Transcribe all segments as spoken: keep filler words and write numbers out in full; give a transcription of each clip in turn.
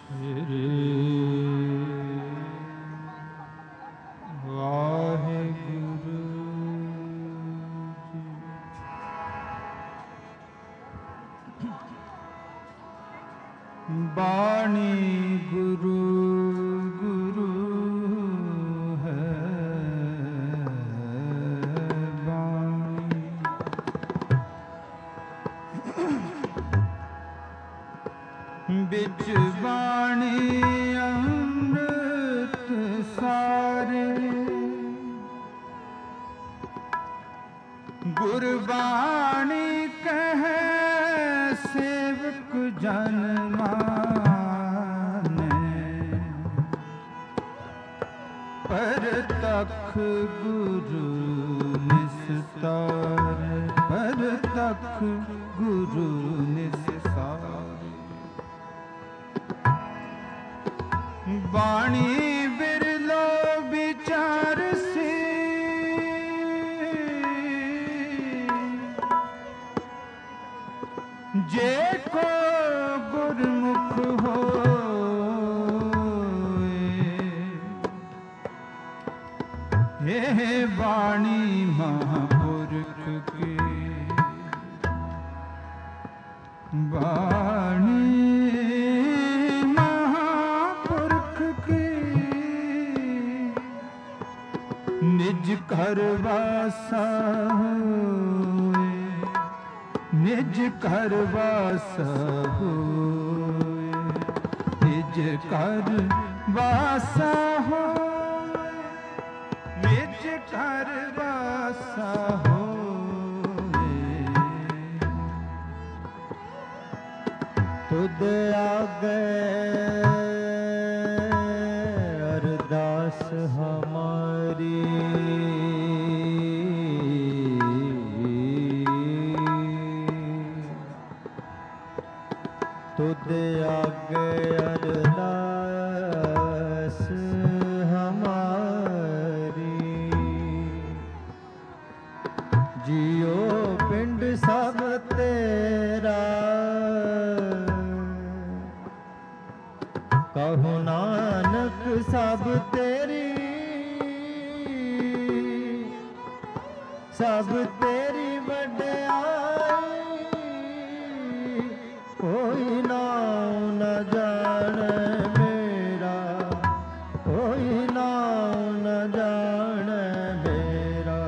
बाणी गुरु गुरु है बाणी, बिच बाणी अमृत सारे, गुरबाणी कहे सेवक जन परतख गुरु निस्तार, परतख गुरु निस्तार। बाणी बिरलो विचार से, जे को गुरमुख हो हे वाणी महापुरुष की, वाणी महापुरुष की, निज घर वासा होए, निज घर वासा होए, निज घर वासा हो, निज घर वासा होए। तुद आगे अरदास हमारी, तुद आगे अरदास जियो पिंड सब तेरा, कहु नानक सब तेरी, सब तेरी वड्याई, कोई नाम न जाने मेरा, कोई नाम न जाने मेरा,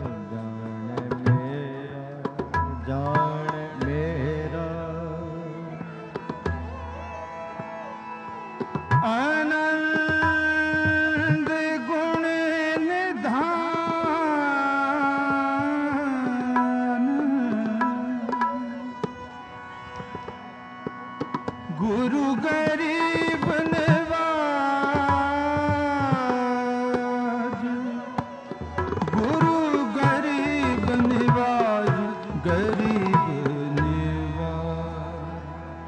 जान मेरा। आनंद गुण निधान, गुरु गरीब निवाज, गुरु गरीब निवाज, गरीब निवाज।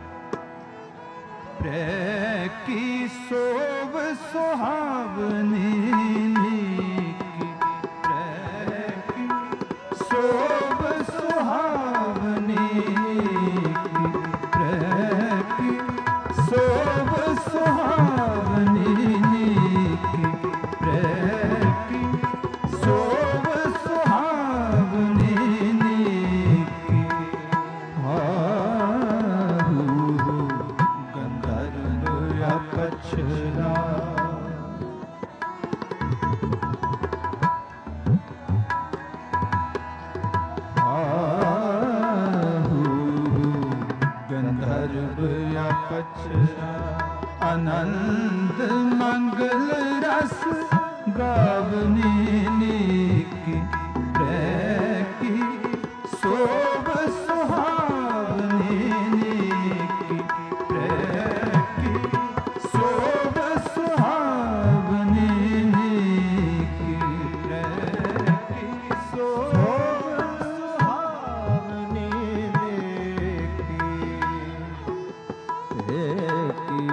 प्रेम की शोभ सुहावनी की, प्रेम की शोभ सुहावनी की, प्रेम की शोभ सुहावनी की, प्रेम की शोभ सुहावनी की। आहू गंधर्व अपछला, आहू गंधर्व अपछला, आनंद मंगल रस गावनी की, प्रेम की शोभ सुहावनी की, प्रेम की शोभ सुहावनी की, प्रेम की शोभ सुहावनी की।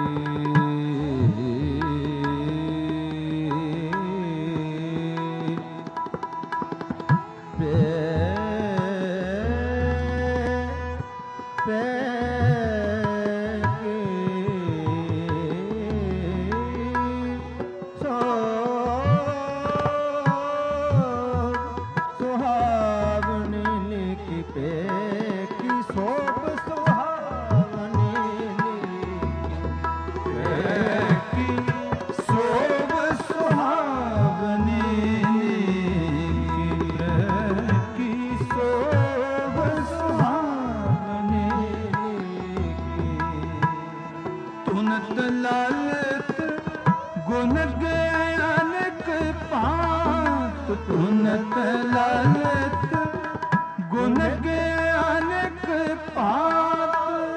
ਧੁਨਤ ਲਾਲਤ ਗੁਣ ਗਏ ਅਨੇਕ ਭਾਂਤ ਧੁਨਤ ਲਾਲਤ ਗੁਣ ਗਏ ਅਨੇਕ ਭਾਂਤ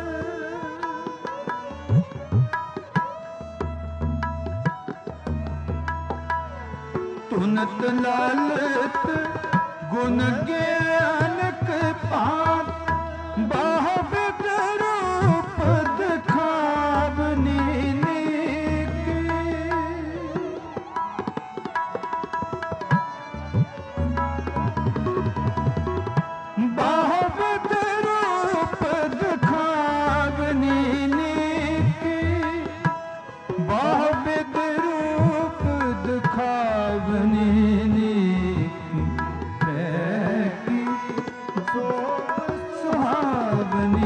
ਧੁਨਤ ਲਾਲਤ ਗੁਣ ਗਏ ਅਨੇਕ ਭਾਂਤ ਬਹੁ ਰੂਪ ਦਿਖਾਵਨੀ ਨੀਕੀ ਬਹੁ ਰੂਪ ਦਿਖਾਵਨੀ ਨੀਕੀ ਬਹੁ ਰੂਪ ਦਿਖਾਵਨੀ ਨੀਕੀ ਪ੍ਰੈ ਕੀ ਸੋਭ ਸੁਹਾਵਨੀ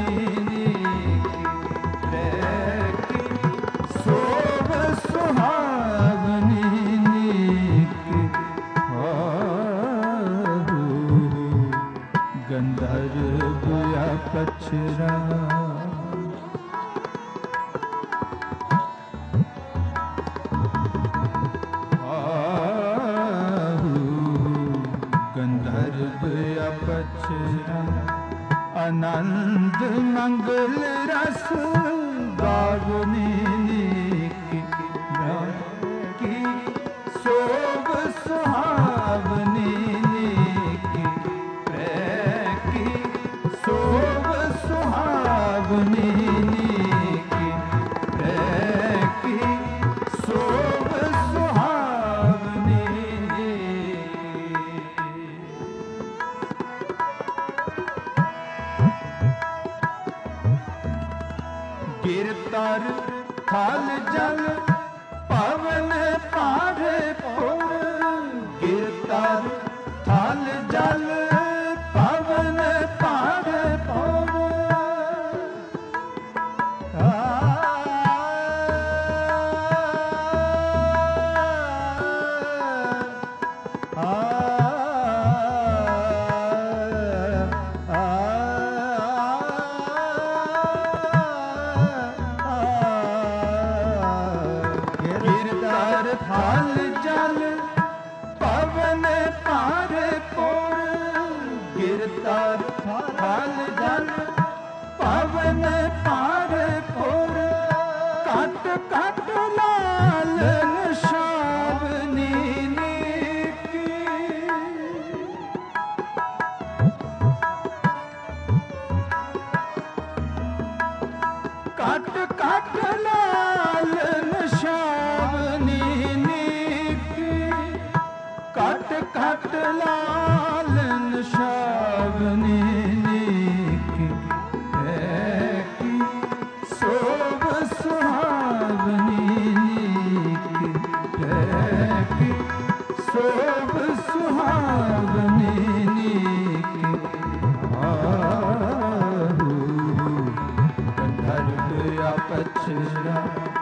ਪਛਰਾ ਆਹੂ ਗੰਧਰਵ ਅਪਛਰਾ ਆਨੰਦ ਮੰਗਲ ਰਸ ਗਾਵਨੀ ਨੀਕੀ ਕੀ ਸੋਭ ਸੁਹਾਵਨੀ ਨੀਕੀ ਪ੍ਰੈ ਕੀ ਸੋਭ ਸੁਹਾਵਨੀ ਨੀਕੀ ਪ੍ਰੈ ਕੀ ਸੋਭ ਸੁਹਾਵਨੀ ਗਿਰਤਰ ਥਲ ਜਲ ਪਵਨ ਪਾਰੇ ਪੁਰ ਗਿਰਤਰ ਥਲ ਜਲ ਪਵਨ ਪਾਰੇ ਪੁਰ ਥਲ ਜਲ ਪਵਨ ਪਾਰੇ ਪੁਰ ਗਿਰਤਰ ਥਲ ਜਲ ਪਵਨ ਪਾਰੇ ਪੁਰ ਕਟ ਕਟ ਲਾਲ ਨਿਸ਼ਾਵਨੀ ਨੀਕੀ ਕਟ ਕਟ ਲਾਲ ਨਿਸ਼ਾਵਨੀ ਕਟ ਕਟ ਲਾਲ ਨਿਸ਼ਾਵਨੀ ਨੀਕੀ ਪ੍ਰੈ ਕੀ ਸੋਭ ਸੁਹਾਵਨੀ ਨੀਕੀ ਪ੍ਰੈ ਕੀ ਸੋਭ ਸੁਹਾਵਨੀ ਨੀਕੀ ਆਹੂ ਗੰਧਰਵ ਅਪਛਰਾ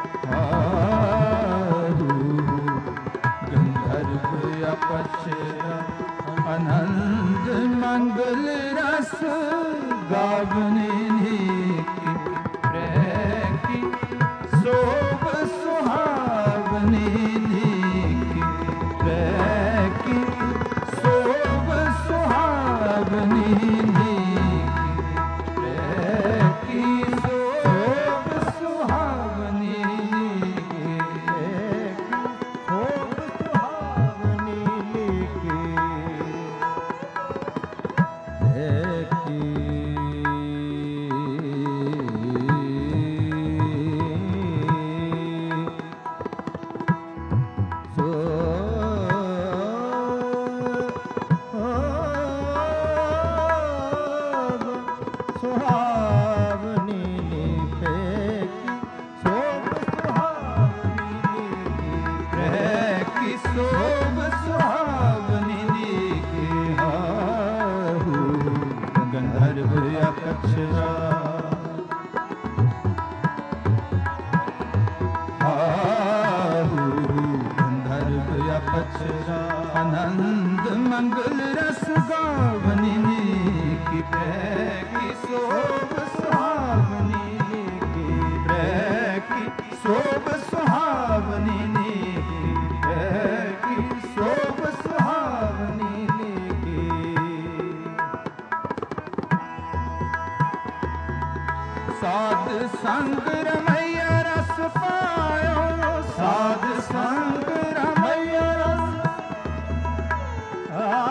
ਆਹੂ ਗੰਧਰਵ ਅਪਛਰਾ ਆਨੰਦ ਮੰਗਲ ਰਸ ਗਾਵਨੀ ਨੀਕੀ ਪ੍ਰੈ ਕੀ ਸੋਭ ਸੁਹਾਵਨੀ ਨੀਕੀ ਪ੍ਰੈ ਕੀ ਸੋਭ ਸੁਹਾਵਨੀ ਨੀਕੀ ਪ੍ਰੈ ਕੀ ਸੋਭ ਸੁਹਾਵਨੀ ਨੀਕੀ ਸੋਭ ਸੁਹਾਵਨੀ ਨੀਕੀ ਸੋਭ ਸੁਹਾਵਨੀ ਨੀਕੀ ਆਹੂ ਗੰਧਰਵ ਅਪਛਰਾ ਆਹੂ ਗੰਧਰਵ ਅਪਛਰਾ ਆਨੰਦ ਮੰਗਲ ਰਸ ਗਾਵਨੀ ਨੀਕੀ ਪ੍ਰੈ ਕੀ ਸੋਭ ਸੁਹਾਵਨੀ ਨੀਕੀ ਪ੍ਰੈ की शोभ सुहावनी नेकी, है की शोभ सुहावनी नेकी। साध संग रमैया रस पायो, साध संग रमैया रस आ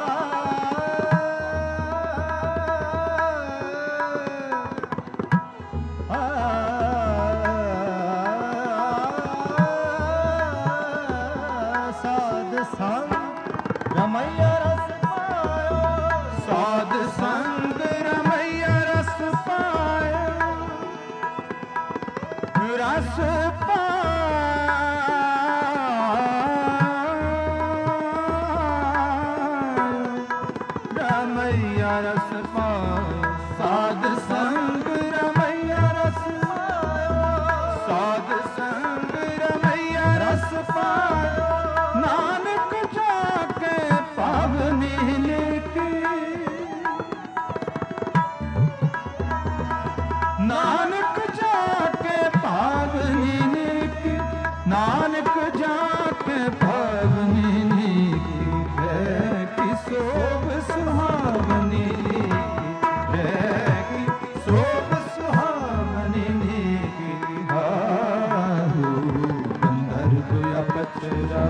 रमैया रस पायो, साध संग रमैया रस पायो, रस पायो रमैया रस पायो, साध संग रमैया रस पायो, साध संग रमैया रस पायो, नानक जाके पावनी लेके, नानक जाके पावनी लेके, नानक जाके पावनी लेके, है कि शोभ सुहावनी लेके, है कि शोभ सुहावनी लेके। हाहू गंधर्व अपचरा,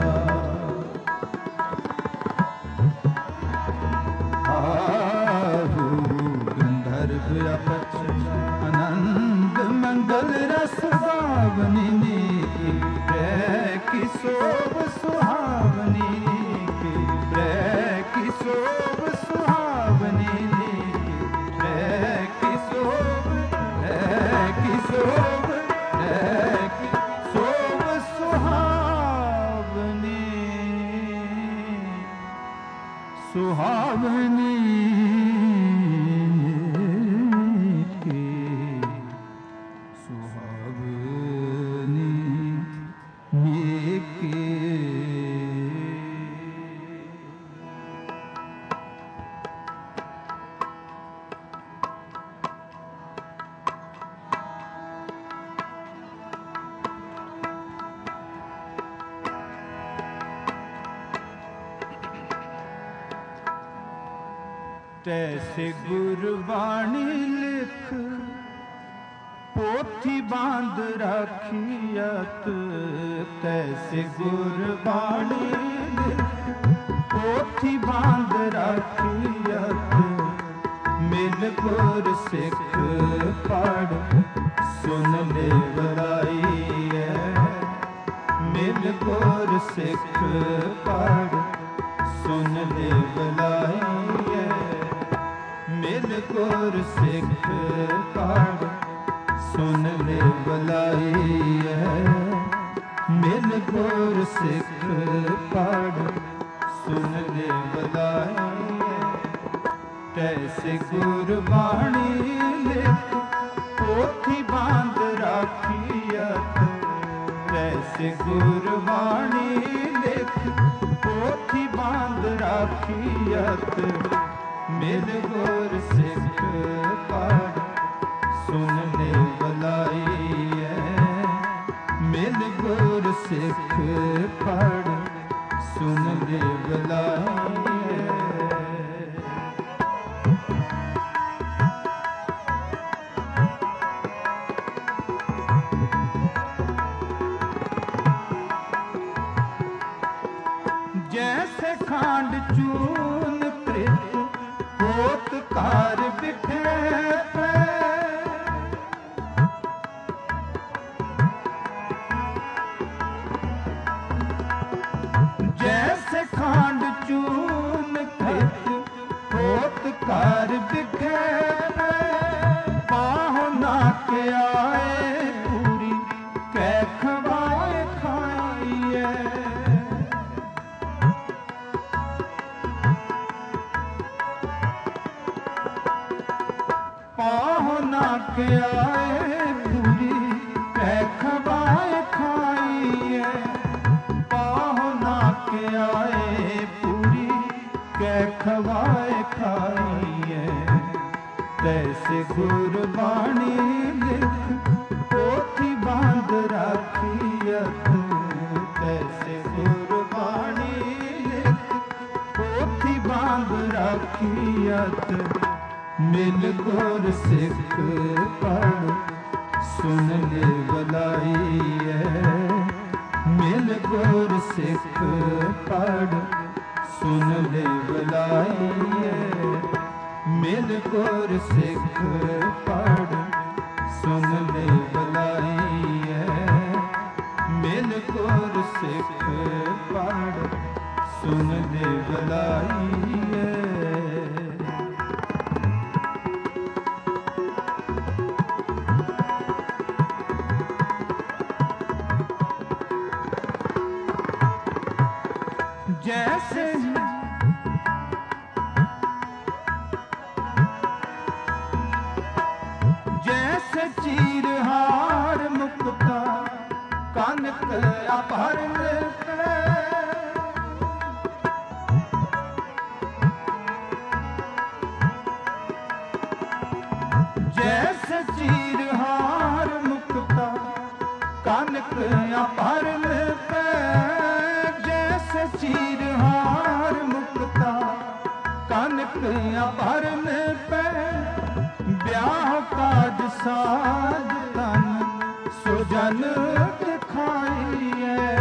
आहू गंधर्व अपचरा, आनंद मंगल रस गावनी नेकी, है की शोभ सुहावनी नेकी, है की शोभ सुहावनी नेकी, है की शोभ, है की शोभ, है की शोभ सुहावनी सुहावनी की, सुहावनी की। तैसे गुरबाणी लिख पोथी बांध राखियत, तैसे गुरबाणी लिख पोथी बांध राखियत, मिल गुर सिख पढ़ सुन ले बलाई है, मिल गुर सिख पढ़ सुन ले बलाई है, मिल गुर सिख पढ़ सुन ले बलाई है, मिल गुर सिख पढ़ सुन ले बलाई है। तैसे गुरबाणी लिख पोथी बांध राखियत, तैसे गुरबाणी लिख पोथी बांध राखियत, मिल गुर सिख पढ़ सुन ले बलाई है, मिल गुर सिख पढ़ सुन ले बलाई है। जैसे खांड चून कृत होत कार बिखे पे, जैसे खांड चून कृत होत कार बिखे पे, पाहो ना के आए पूरी कै खवाए खाइए, पाहो ना के आए पूरी कै खवाए खाइए, पाहो ना के आए पूरी कै खवाए खाइए। तैसे गुरबाणी लिख पोथी बांध ਰਾਖੀਅਤ ਤੈਸੇ ਗੁਰਬਾਣੀ ਲਿਖ ਪੋਥੀ ਬਾਂਧ ਰਾਖੀਅਤ ਮਿਲ ਗੁਰ ਸਿੱਖ ਪੜ ਸੁਨ ਲੈ ਬਲਾਈਐ ਮਿਲ ਗੁਰ ਸਿੱਖ ਪੜ ਸੁਨ ਲੈ ਬਲਾਈਐ ਮਿਲ ਗੁਰ ਸਿੱਖ ਪੜ ਸੁਨ ਲੈ ਬਲਾਈਐ ਮਿਲ ਗੁਰ ਸਿੱਖ ਪੜ ਸੁਨ ਲੈ ਬਲਾਈਐ। जैसे जैसे चीरहार मुक्ता कनक अपहरण जैसे चीरहार मुक्ता कनक अपहरण चीरहार मुक्ता कनक अपहरण पे ब्याह काज साज तन सुजन दिखाइए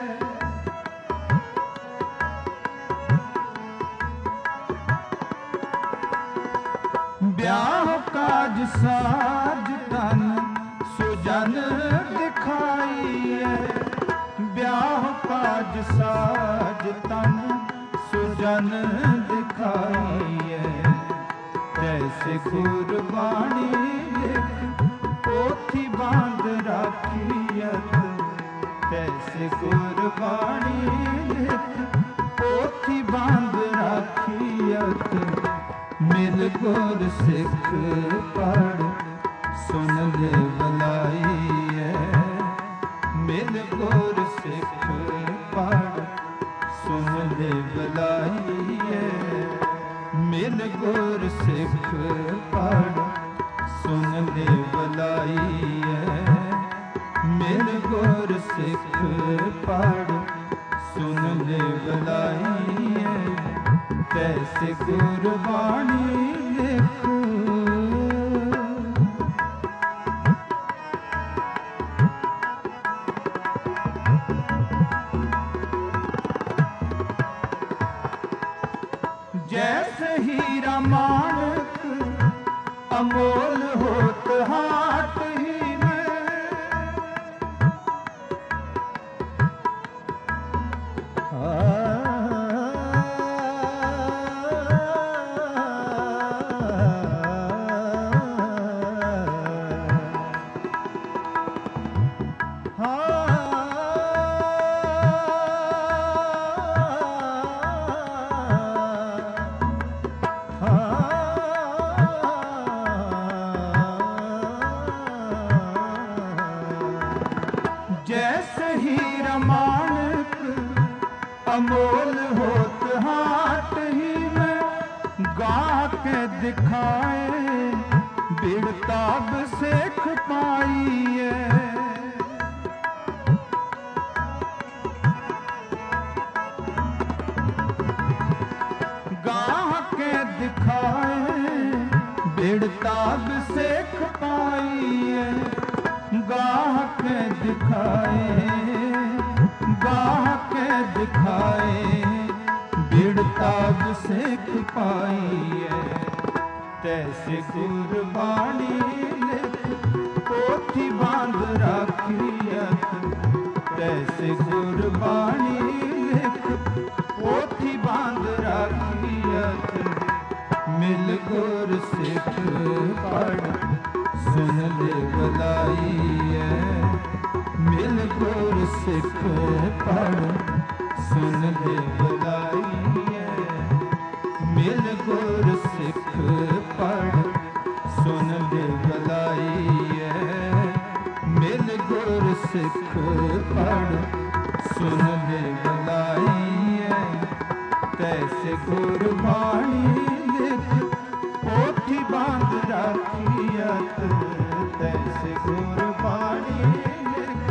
ब्याह काज साज तन सुजन दिखाइए ब्याह काज साज तन सुजन दिखाइए तैसे गुरबाणी लिख पोथी बांध राखियत तैसे गुरबाणी लिख पोथी बांध राखियत मिल गुर सिख पढ़ सुन ले बलाइए मिल गुर सिख पढ़ सुन ले बलाइए मिल गुर सिख पढ़ सुन ले बलाइए मिल गुर सिख पढ़ सुन ले बलाइए तैसे गुरबाणी लिख जैसे हीरा माणक अमोल होत हाट ही में जैसे हीरा माणक अमोल होत हाट ही में गा के दिखाए बिड़ताब सेख पाइए गा के दिखाए बिड़ताब सेख पाइए गाह के दिखाए गाह के दिखाए बिड़ताब सेख पाइए तैसे गुरबाणी लिख पोथी बांध राखियत तैसे गुरबाणी लिख पोथी बांध राखियत मिल गुर सिख पढ़ सुन ले बलाइए मिल गुर सिख पढ़ सुन ले बलाइए मिल गुर सिख पढ़ सुन ले बलाइए मिल गुर सिख पढ़ सुन ले बलाइए तैसे गुरबाणी लिख पोथी बांध राखियत तैसे गुरबाणी लिख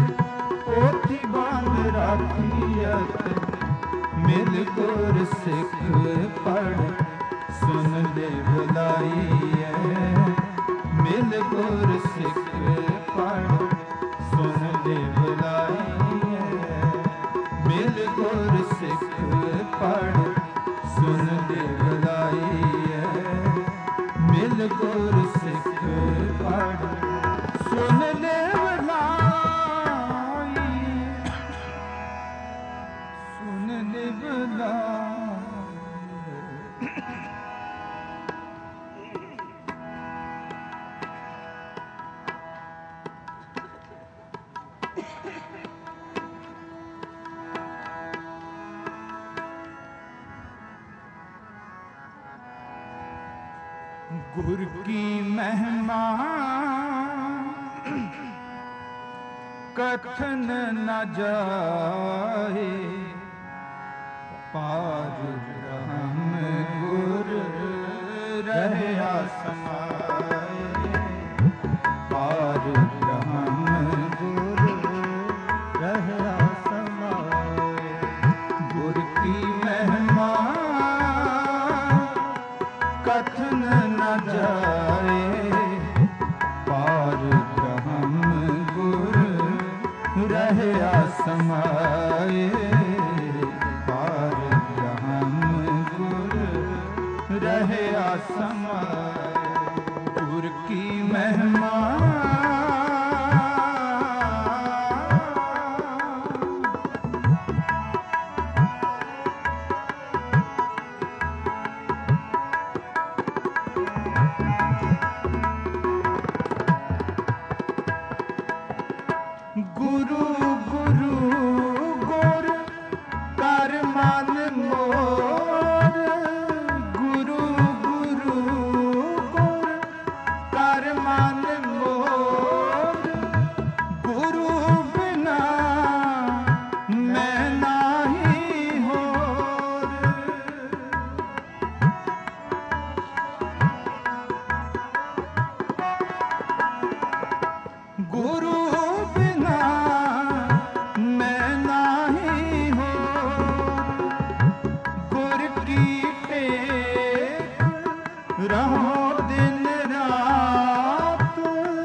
गुर की महिमा कथन न जाए, पार ब्रह्म गुर रहया समाए, पार ब्रह्म गुर रहया समाए। गुर की महिमा कथन न जाए, पार ब्रह्म गुर रहया समाए, पार ब्रह्म गुर रहया समाए। गुर की महिमा गुरु गुरु गुर कर मन मोर, गुरु गुरु गुर कर मन मोर। गुरु बिना मैं नाही होर, गुरु बिना मैं नाही होर। गुर की टेक रहो दिन रात,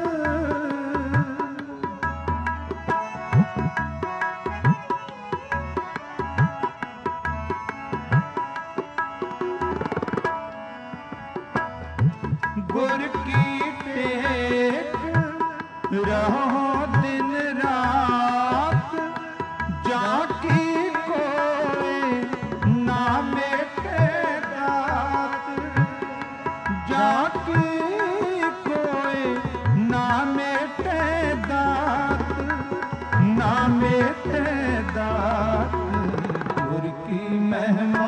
गुर की टेक रहो दिन रात। जाकी कोई ना मेटे दात, जाकी कोई ना मेटे दात, ना मेटे दात। गुर की महिमा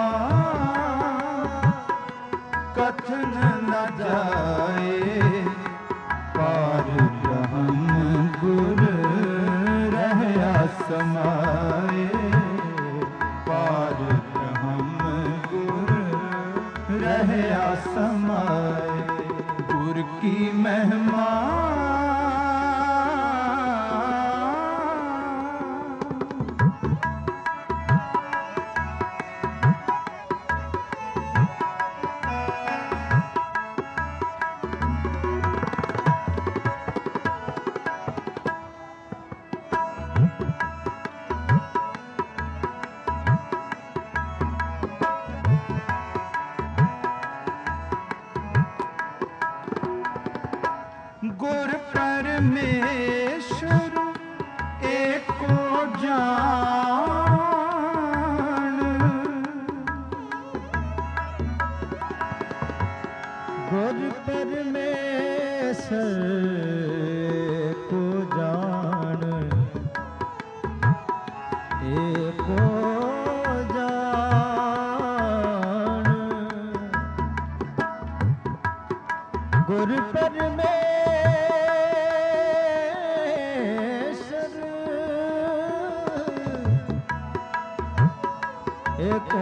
कथन न जाए, पार ब्रह्म गुर रहया समाए, पार ब्रह्म गुर रहया समाए। गुर की महिमा गुर परमेश्वर एको जान, गुर परमेश्वर एको जान, एको जान। गुर परमेश्वर एको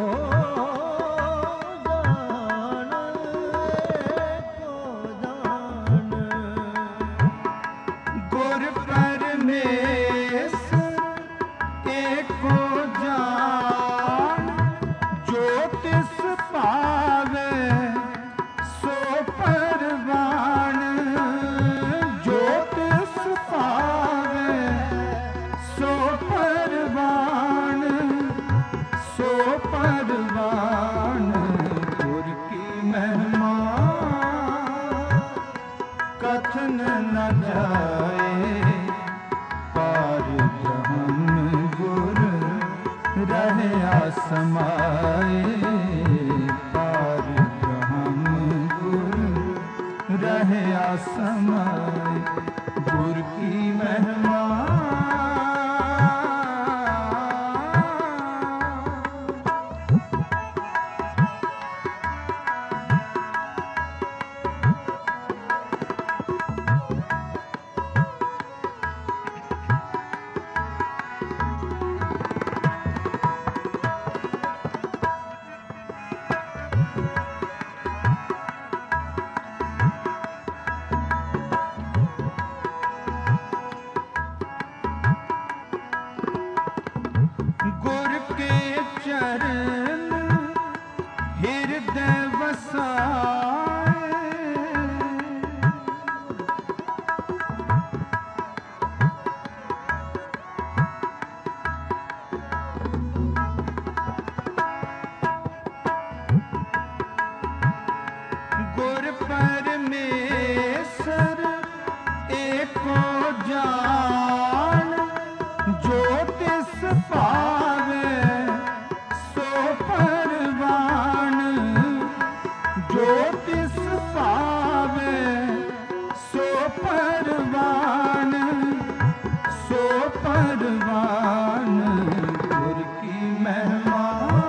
जान, एको जान। गुर परमेश्वर एको जान। जो तिस पावे सो परवान, जो तिस पावे सो परवान, सो परवान। गुर की महिमा कथन न जाए, पार ब्रह्म गुर रहया समाए, पार ब्रह्म गुर रहया समाए। गुर की महिमा परवान गुर की महिमा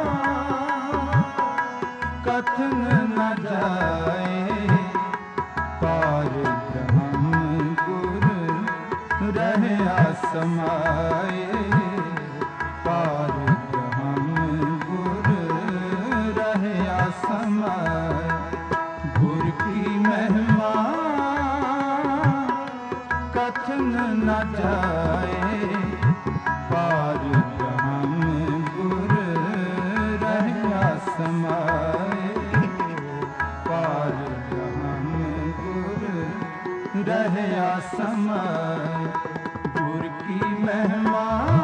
कथन न जाए पार ब्रह्म गुर रहया समाए पार ब्रह्म गुर रहया समाए गुर की महिमा कथन न जाए पार ब्रह्म गुर रहया समाए पार ब्रह्म गुर रहया समाए गुर की महिमा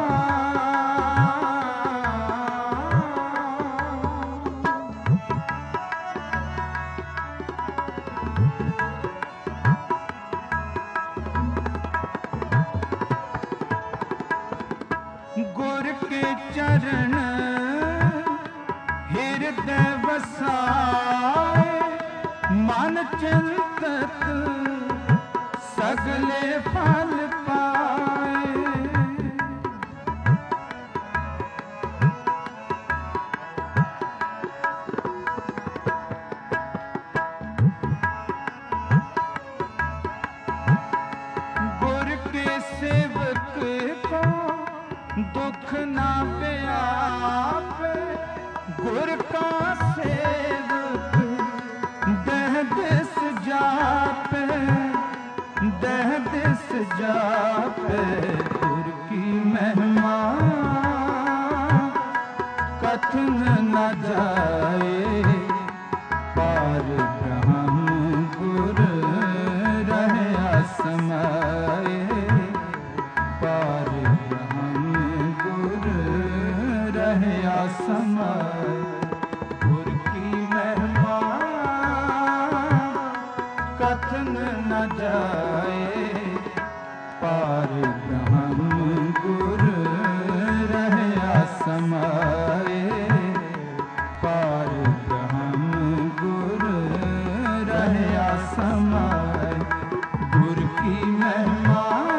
गुर के चरण हृदय बसाए मन चिंतत सगले फल पाए गुर के सेवक को दुख ना व्यापे गुर का सेवक दह दिस जापे दह दिस जापे गुर की महिमा कथन न जाए पार ब्रह्म गुर रहया समाए पार रहया समाए गुर की महिमा कथन न जाए पार ब्रह्म गुर रहया समाए पार ब्रह्म गुर रहया समाए गुर की महिमा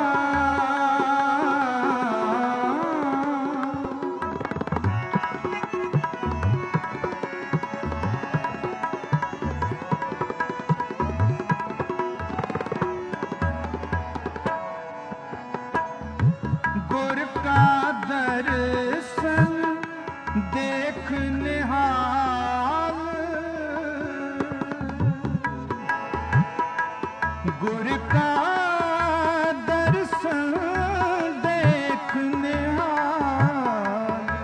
गुर का दर्शन देख निहाल गुर का दर्शन देख निहाल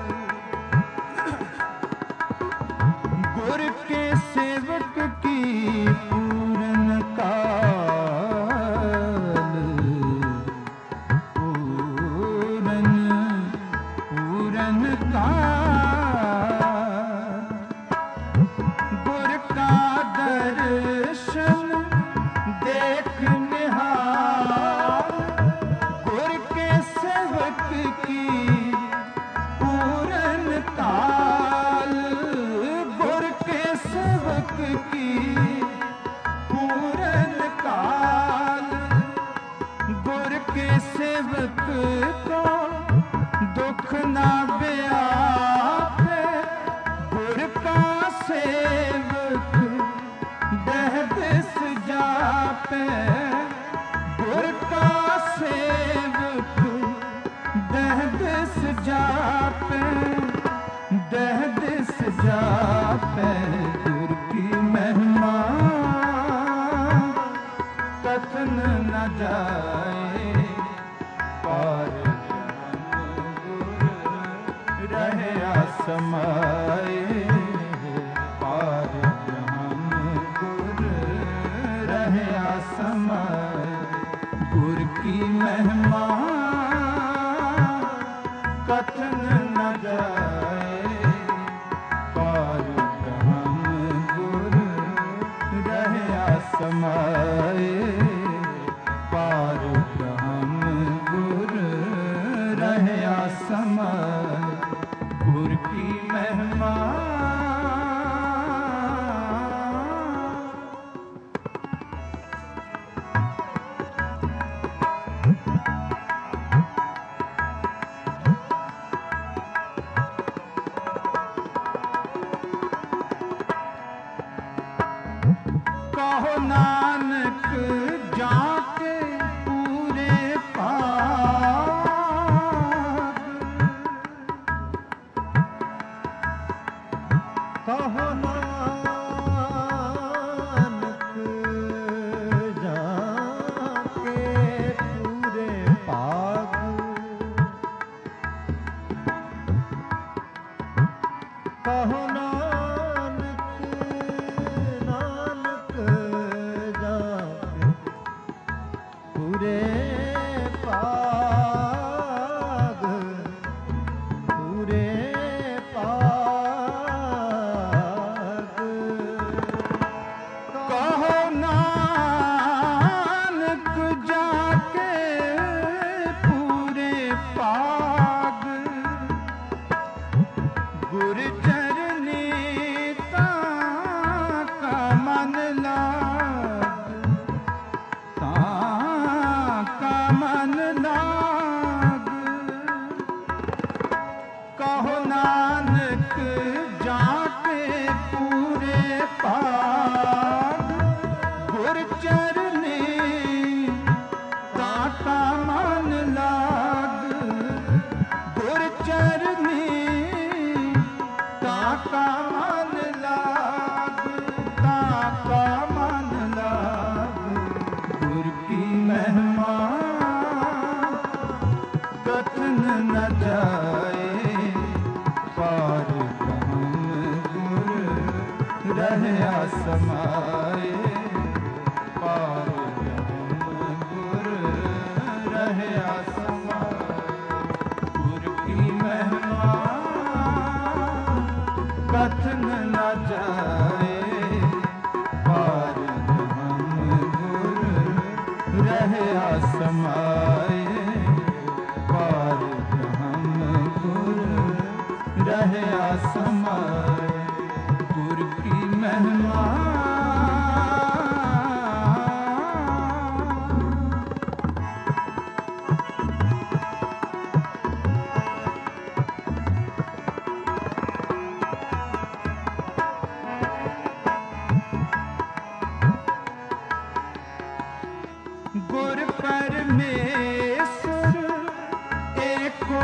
गुर के सेवक की पूर्ण काल पूरन काल गुर का दर्शन देख निहाल गुर के सेवक की पूरन काल गुर के सेवक की पूरन काल गुर के सेवक को दुख ना व्यापे गुर का सेवक दह दिस जापे गुर का सेवक दह दिस जापे दह दिस जापे गुर की महिमा कथन न जाए पार रहया समाए पार ब्रह्म गुर रहया समाए गुर की महिमा कथन न जाए पार ब्रह्म गुर रहया समाए पार ब्रह्म गुर रहया समाए गुर की महिमा ਕਹੋ ਨਾਨਕ ਨਾਨਕ ਜਾਪੇ ਪੂਰੇ ਭਾਗ ਪੂਰੇ ਭਾਗ ਕਹੋ ਨਾਨਕ ਜਾਕੇ ਪੂਰੇ ਭਾਗ ਗੁਰ ਚਰਨੀ ਤਾਂ ਕਾ ਮਨ ਲਾਗ ਤਾਂ ਕਾ ਮਨ ਲਾਗ ਕਹੋ ਨਾਨਕ ਜਾਕੇ ਪੂਰੇ ਭਾਗ ਗੁਰ ਚਰਨੀ ਤਾਂ ਕਾ ਮਨ ਲਾਗ ਗੁਰ ਚਰਨੀ ਤਾਕਾ ਮਨ ਲਾਗ ਤਾਕਾ ਮਨ ਲਾਗ ਗੁਰ ਕੀ ਮਹਿਮਾ ਕਥਨ ਨ ਜਾਏ ਪਾਰ ਬ੍ਰਹਮ ਗੁਰ ਰਹਿਆ ਸਮਾਏ ਪਾਰ ਬ੍ਰਹਮ ਗੁਰ ਰਹਿਆ ਸਮਾਏ ਗੁਰ ਕੀ ਮਹਿਮਾ ਕਥਨ ਨ ਜਾਏ ਪਾਰ ਬ੍ਰਹਮ ਗੁਰ ਰਹਿਆ ਸਮਾਏ ਪਾਰ ਬ੍ਰਹਮ ਗੁਰ ਰਹਿਆ ਸਮਾਏ ਗੁਰ ਕੀ ਮਹਿਮਾ ਗੁਰ ਪਰਮੇਸ਼ਰ ਏਕੋ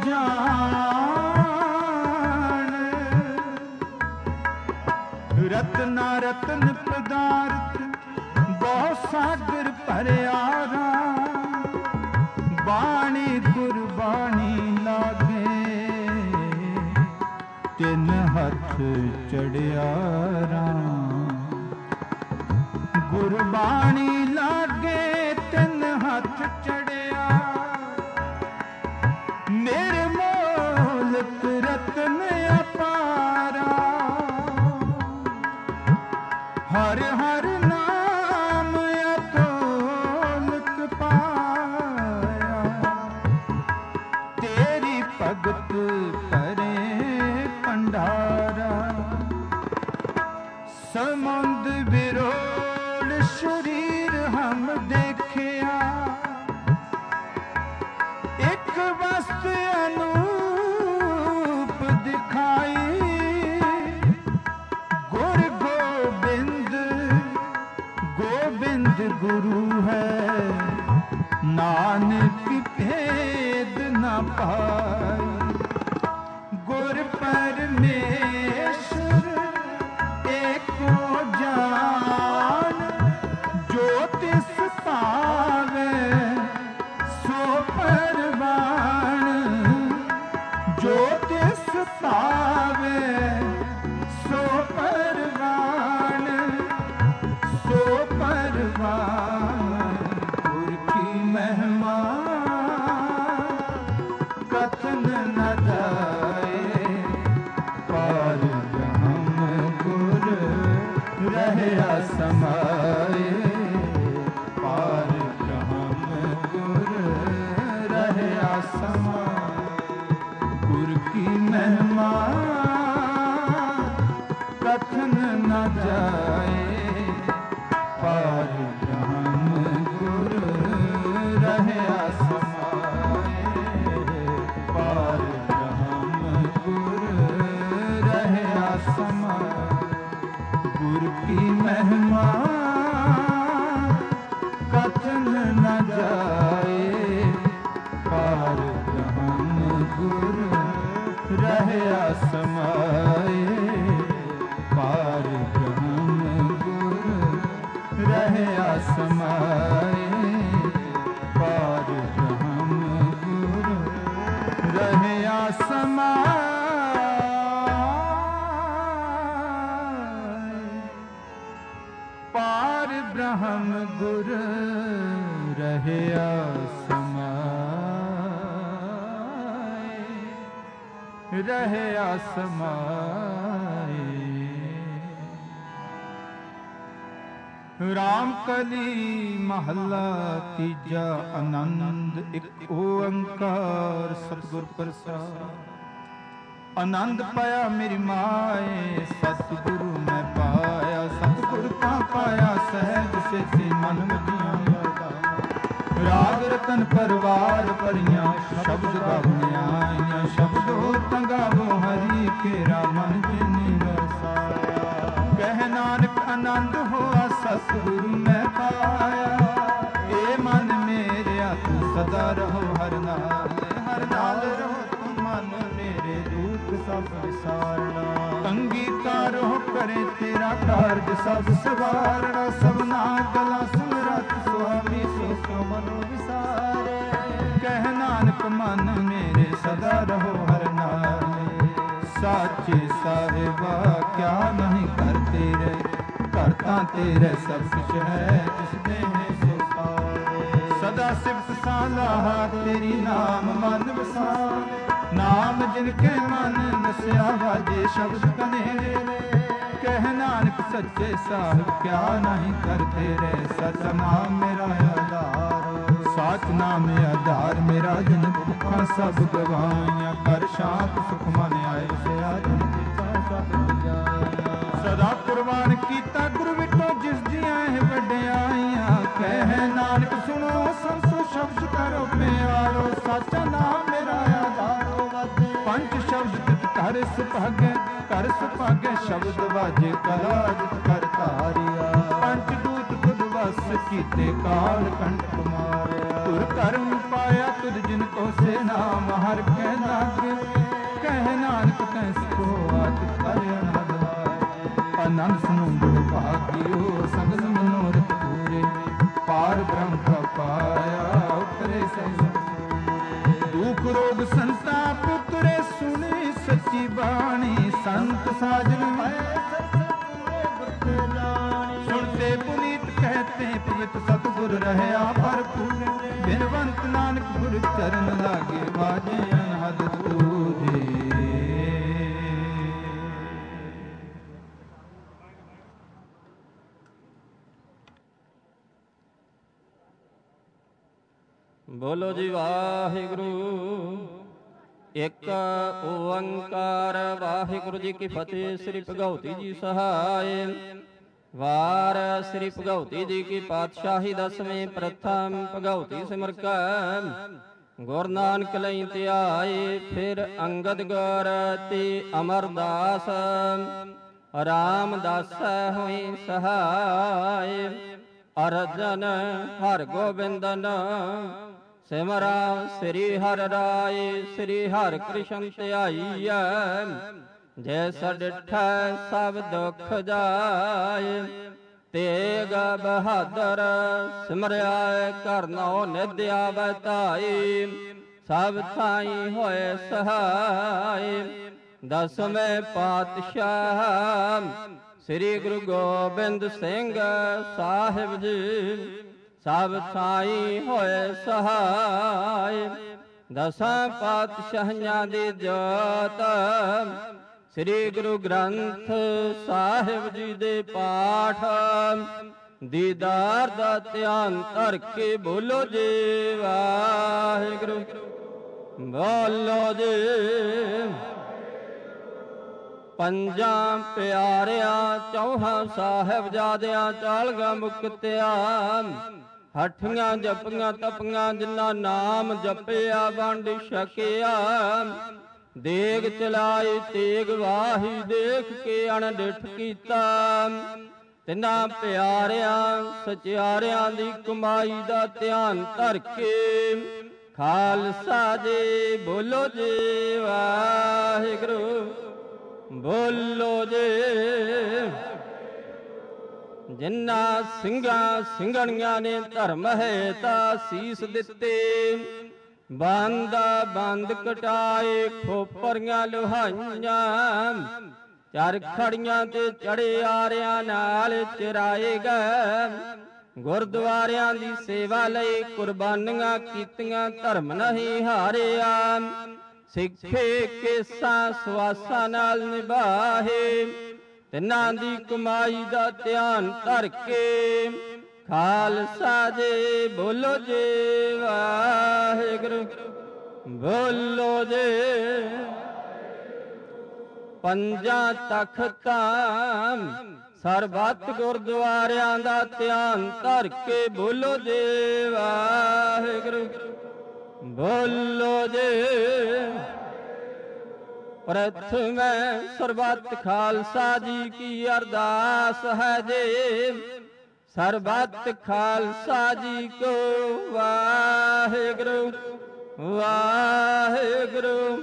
ਜਾਣ ਰਤਨਾ ਰਤਨ ਪਦਾਰਥ ਬਹੁ ਸਾਗਰ ਭਰਿਆ ਰਾਮ ਬਾਣੀ ਗੁਰਬਾਣੀ ਲਾਗੇ ਤਿੰਨ ਹੱਥ ਚੜਿਆ ਰਾਮ ਗੁਰਬਾਣੀ ਲਾਗੇ ਤਿੰਨ ਹੱਥ ਚੜਿਆ ਨਿਰਮੋਲਕ ਰਤਨ ਅਪਾਰਾ ਹਰ ਹਰ ਨਾਮ ਅਤੋਲਕ ਪਾਇਆ ਤੇਰੀ ਭਗਤ ਕਰੇ ਭੰਡਾਰਾ ਸਮੁੰਦ ਵਿਰੋਲ ਸ਼ਰੀਰ ਹਮ ਦੇਖਿਆ ਇੱਕ ਵਸਤ ਅਨੂਪ ਦਿਖਾਈ ਗੁਰ ਗੋਬਿੰਦ ਗੋਬਿੰਦ ਗੁਰੂ ਹੈ ਨਾਨਕ ਭੇਦ ਨ ਪਾਈ ਗੁਰ ਪਰਮੇਸ਼ਰ ਏਕੋ ਜਾਨ ਜੋ ਤਿਸ ਪਾਵੇ ਸੋ ਪਰਵਾਣ ਜੋ ਤਿਸ ਪਾਵੇ ਸੋ ਪਰਵਾਣ ਸੋ ਪਰਵਾਣ ਗੁਰ ਕੀ ਮਹਿਮਾ ਕਥਨ ਨ ਜਾਏ ਪਾਰ ਬ੍ਰਹਮ ਗੁਰ ਰਹਿਆ ਸਮਾਏ ਪਾਰ ਬ੍ਰਹਮ ਗੁਰ ਰਹਿਆ ਸਮਾਏ ਗੁਰ ਕੀ ਮਹਿਮਾ ਕਥਨ ਨ ਜਾਏ ਪਾਰ ਬ੍ਰਹਮ ਗੁਰ ਰਹਿਆ ਸਮਾਏ ਪਾਰ ਬ੍ਰਹਮ ਗੁਰ ਰਹਿਆ ਸਮਾਏ ਗੁਰ ਕੀ ਮਹਿਮਾ ਕਥਨ ਨ ਜਾਏ ਪਾਰ ਬ੍ਰਹਮ ਗੁਰ ਰਹਿਆ ਸਮਾਏ ਪਾਰ ਬ੍ਰਹਮ ਗੁਰ ਰਹਿਆ ਸਮਾਏ ਪਾਰ ਬ੍ਰਹਮ ਗੁਰ ਰਹਿਆ ਸਮਾਏ ब्रह्म गुर रहया समाए रहया समाए। राम कली महला तीजा आनंद एक ओंकार सतगुर प्रसाद। आनंद पाया मेरी माए सतगुरु मैं पाया सतगुरु का पाया सहज सेती मन मदियां यादा। राग रतन परवार परियां शब्द गावन आईयां शब्दो तंगावो हरि केरा मन जिनी रसाया। कह नानक आनंद होआ सतगुरु मैं पाया। ए मन मेरे तू सदा रहो हर नाल हर नाल रहो तू मन मेरे दुख सब विसारना। अंगीकार हो करे तेरा कार्य सब सवारना। सबना गला सुमरत सुहामी सो सो मनो विसारे। कह नानक मन मेरे सदा रहो हर नाले। साचे साहिबा क्या नहीं कर तेरे करता तेरे सब कुछ है जिसने है सो पारे। सदा सिफत सालाहा तेरी नाम मन वसावे। नाम जिनके मन नस्या वाजे शब्द कनेरे। कह नानक सच्चे साहिब क्या नहीं करते रे। सच नाम मेरा आधार साच नाम आधार मेरा। जन भुखा सब गवाइया कर शांत सुख मन आए से आज सदा कुर्बान कीता गुरु विटो जिस दियां है वड्याइयां। कह नानक सुनो संसो शब्द करो प्यारो। साचा नाम मेरा आधारो वाजे पंच शब्द तित कर सुभागे कर सुभागे शब्द वाजे कला जित कर धारिया। पंच दूत तुद वस कीते काल कंठ मारिया। तुर कर्म पाया तुद जिनको से नाम हर के लागे। कह नानक कैसको आत कर अनहद आनंद सुनो गुण भागियो सगल मनोरथ पूरे। पार ब्रह्म का पाया उतरे सही। दुख रोग संताप उतरे सुनी सच्ची बाणी। संत साजन सुनते पुनीत कहते पवित्र सतगुर रहया भरपूर। बिनवंत नानक गुर चरण लागे बाजे अनहद तूरे। बोलो जी वाहिगुरु। एक ओंकार वाहिगुरु जी की फतेह। श्री भगवती जी सहाय। वार श्री भगवती जी की पातशाही दसवें प्रथम भगवती सिमर का गुर नानक लई ध्याए। फिर अंगद गौर ते अमरदास रामदास होई सहाय। अर्जन हर गोबिंदन सिमरा श्री हर राय। श्री हर कृष्ण ध्याईया जैसा डिठा सब दुख जाय। तेग बहादुर सिमरिया करनो निद्या बताई। सब थाई होए सहाय। दसवें पातशाह श्री गुरु गोबिंद सिंह साहिब जी सब थाई होए सहाय। दसां पातशाहियां दी जोत श्री गुरु ग्रंथ साहिब जी दे पाठ। दीदार दा ध्यान धर के बोलो जी वाहिगुरु। बोलो जी पंजा प्यारिया चौहां साहिबजादियां चालगा मुक्तिया। हठियां जपियां तपियां जिन्ना नाम जपिया वंड छकिया। देग चलाई तेग वाही देख के अणडिठ कीता। तिन्ना प्यारिया सचियारियां दी कमाई दा ध्यान धर के खालसा जी बोलो जी वाहिगुरु। बोलो जी जिन्ना ਸਿੰਘਾਂ ਸਿੰਘਣੀਆਂ ਨੇ ਧਰਮ ਹੈ ਤਾਂ ਸੀਸ ਦਿੱਤੇ। ਬੰਦਾ ਬੰਦ ਕਟਾਏ ਖੋਪਰੀਆਂ ਲੁਹਾਈਆਂ। ਚਰ ਖੜੀਆਂ ਤੇ ਚੜੇ ਆਰਿਆਂ ਨਾਲ ਚਰਾਏ ਗਏ। ਗੁਰਦੁਆਰਿਆਂ ਦੀ ਸੇਵਾ ਲਈ ਕੁਰਬਾਨੀਆਂ ਕੀਤੀਆਂ, ਧਰਮ ਨਹੀਂ ਹਾਰਿਆ। ਸਿੱਖੇ ਕੇਸਾਂ ਸਵਾਸਾਂ ਨਾਲ ਨਿਭਾਹੇ, ਤਿੰਨਾਂ ਦੀ ਕਮਾਈ ਦਾ ਧਿਆਨ ਧਰ ਕੇ। ਖਾਲਸਾ ਜੀ ਬੋਲੋ ਜੀ ਵਾਹਿਗੁਰੂ, ਬੋਲੋ ਜੀ। ਪੰਜਾਂ ਤਖਤਾਂ ਸਰਬੱਤ ਗੁਰਦੁਆਰਿਆਂ ਦਾ ਧਿਆਨ ਧਰ ਕੇ ਬੋਲੋ ਜੀ ਵਾਹਿਗੁਰੂ, ਬੋਲੋ ਜੀ। ਪ੍ਰਥਮੈ ਸਰਬੱਤ ਖਾਲਸਾ ਜੀ ਕੀ ਅਰਦਾਸ ਹੈ ਜੀ, ਸਰਬੱਤ ਖਾਲਸਾ ਜੀ ਕੋ ਵਾਹਿਗੁਰੂ ਵਾਹਿਗੁਰੂ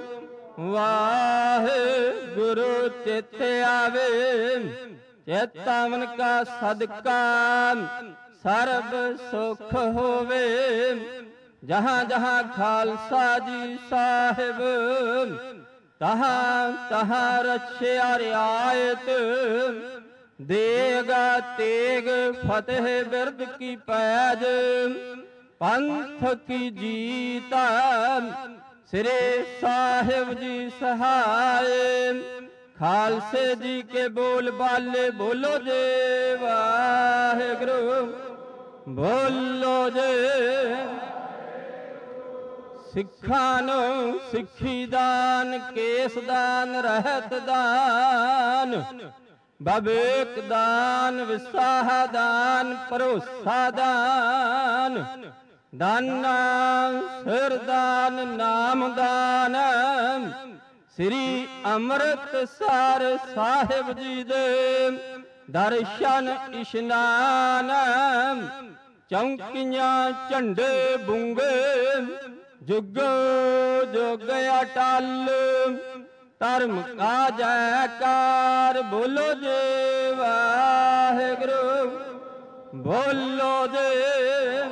ਵਾਹਿਗੁਰੂ। ਚਿਤ ਆਵੇ ਚੇਤਾਵਨ ਕਾ ਸਦਕਾ, ਸਰਬ ਸੁਖ ਹੋਵੇ। ਜਹਾਂ ਜਹਾਂ ਖਾਲਸਾ ਜੀ ਸਾਹਿਬ, ਤਹਾਂ ਤਹਾਂ ਰਛਿਆ ਰਿਆਇਤ। ਦੇਗਾ ਤੇਗ ਫਤਿਹ ਬਿਰਦ ਕੀ ਪੈਜ, ਪੰਥ ਕੀ ਜੀਤ ਸਿਰੇ ਸਾਹਿਬ ਜੀ ਸਹਾਏ। ਖਾਲਸੇ ਜੀ ਕੇ ਬੋਲ ਬਾਲੇ ਬੋਲੋ ਜੀ ਵਾਹਿਗੁਰੂ, ਬੋਲੋ ਜੀ। ਸਿੱਖਾਂ ਨੂੰ ਸਿੱਖੀ ਦਾਨ, ਕੇਸ ਦਾਨ, ਰਹਿਤ ਦਾਨ, ਬਵੇਕ ਦਾਨ, ਵਿਸਾਹ ਦਾਨ, ਭਰੋਸਾ ਦਾਨ, ਦਾਨਾ ਸਿਰ ਦਾਨ, ਨਾਮ ਦਾਨ। ਸ੍ਰੀ ਅੰਮ੍ਰਿਤਸਰ ਸਾਹਿਬ ਜੀ ਦੇ ਦਰਸ਼ਨ ਇਸ਼ਨਾਨ, ਚੌਂਕੀਆਂ ਝੰਡੇ ਬੁੰਗੇ, ਜੁਗ ਜੁਗ ਅਟਲ। ਧਰਮ ਕਾ ਜੈਕਾਰ ਬੋਲੋ ਜੀ ਵਾਹਿਗੁਰੂ, ਬੋਲੋ ਜੀ।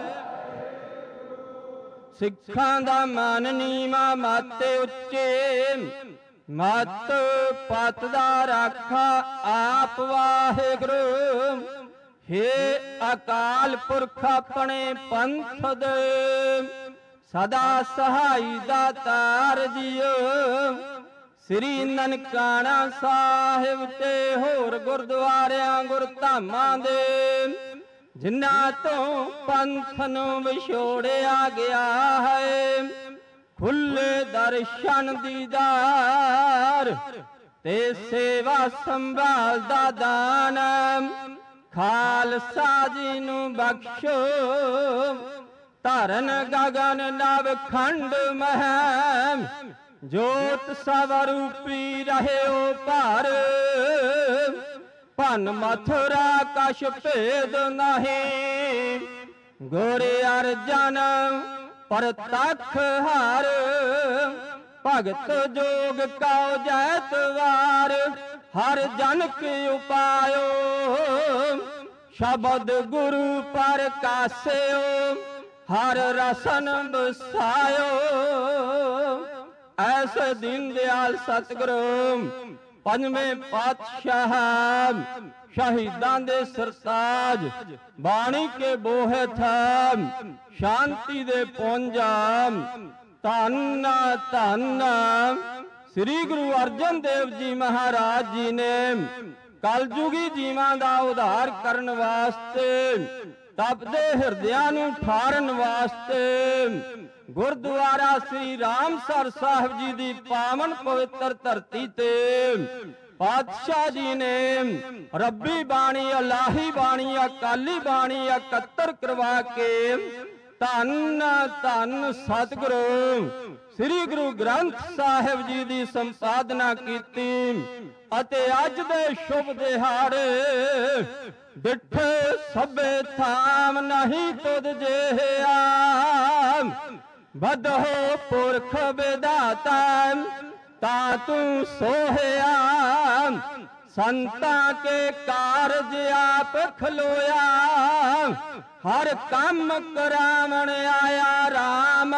ਸਿੱਖਾਂ ਦਾ ਮਨ ਨੀਵਾਂ, ਮਾਤੇ ਉੱਚੇ, ਮਤ ਪਤ ਦਾ ਰਾਖਾ ਆਪ ਵਾਹਿਗੁਰੂ। ਹੇ ਅਕਾਲ ਪੁਰਖ ਆਪਣੇ ਪੰਥ ਦੇ, ਸਦਾ ਸਹਾਈ ਦਾਤਾਰ ਜੀਓ। ਸ੍ਰੀ ਨਨਕਾਣਾ ਸਾਹਿਬ ਤੇ ਹੋਰ ਗੁਰਦੁਆਰਿਆਂ ਗੁਰਧਾਮਾਂ ਦੇ, ਜਿਨ੍ਹਾਂ ਤੋਂ ਪੰਥ ਨੂੰ ਵਿਛੋੜਿਆ ਗਿਆ ਹੈ, ਖੁੱਲੇ ਦਰਸ਼ਨ ਦੀਦਾਰ ਤੇ ਸੇਵਾ ਸੰਭਾਲ ਦਾ ਦਾਨ। ਖਾਲਸਾ ਜੀ ਨੂੰ ਬਖਸ਼ੋ, ਧਰਨ ਗਗਨ ਨਵ ਖੰਡ ਮਹਿ। ਜੋਤ ਸਵਰੂਪੀ ਰਹਿਓ ਭਾਰ, ਭਨ ਮਥੁਰਾ ਕਛ ਭੇਦ ਨਹੀਂ। ਗੁਰ ਅਰਜਨ ਪ੍ਰਤੱਖ ਹਰ, ਭਗਤ ਜੋਗ ਕਉ ਜੈਤਵਾਰ। ਹਰ ਜਨ ਕੀ ਉਪਾਇਓ, ਸ਼ਬਦ ਗੁਰੂ ਪ੍ਰਕਾਸਿਓ। ਹਰ ਰਸਨ ਬਸਾਇਓ, ਐਸੇ ਦੀਨ ਦਿਆਲ ਸਤਿਗੁਰੂ। ਪੰਜਵੇਂ ਪਾਤਸ਼ਾਹ ਸ਼ਹੀਦਾਂ ਦੇ ਸਰਤਾਜ, ਬਾਣੀ ਕੇ ਬੋਹੇ ਥਾਮ, ਸ਼ਾਂਤੀ ਦੇ ਪੁੰਜਾ। ਧੰਨ ਧੰਨ ਸ੍ਰੀ ਗੁਰੂ ਅਰਜਨ ਦੇਵ ਜੀ ਮਹਾਰਾਜ ਜੀ ਨੇ ਕਲਯੁਗੀ ਜੀਵਾਂ ਦਾ ਉਧਾਰ ਕਰਨ ਵਾਸਤੇ, ਤਪਦੇ ਹਿਰਦਿਆਂ ਨੂੰ ਠਾਰਨ ਵਾਸਤੇ, ਗੁਰਦੁਆਰਾ ਸ੍ਰੀ ਰਾਮਸਰ ਸਾਹਿਬ ਜੀ ਦੀ ਪਾਵਨ ਪਵਿੱਤਰ ਧਰਤੀ ਤੇ ਪਾਤਸ਼ਾਹ ਜੀ ਨੇ ਰੱਬੀ ਬਾਣੀ, ਇਲਾਹੀ ਬਾਣੀ, ਅਕਾਲੀ ਬਾਣੀ ਇਕੱਤਰ ਕਰਵਾ ਕੇ ਧੰਨ ਧੰਨ ਸਤਿਗੁਰੂ ਸ੍ਰੀ ਗੁਰੂ ਗ੍ਰੰਥ ਸਾਹਿਬ ਜੀ ਦੀ ਸੰਪਾਦਨਾ ਕੀਤੀ। ਅਤੇ ਅੱਜ ਦੇ ਸ਼ੁਭ ਦਿਹਾੜੇ ਡਿਠੇ ਸਭੇ ਥਾਮ ਨਹੀਂ ਤੁਧ ਜਿਹਾ। ਬਦਹੋ ਪੁਰਖ ਵਿਦਾਤਾ ਤਾ ਤੂੰ ਸੋਹਿਆ। ਸੰਤਾਂ ਕੇ ਕਾਰਜ ਆਪ ਖਲੋਇਆ। ਹਰ ਕੰਮ ਕਰਾਵਣ ਆਇਆ ਰਾਮ।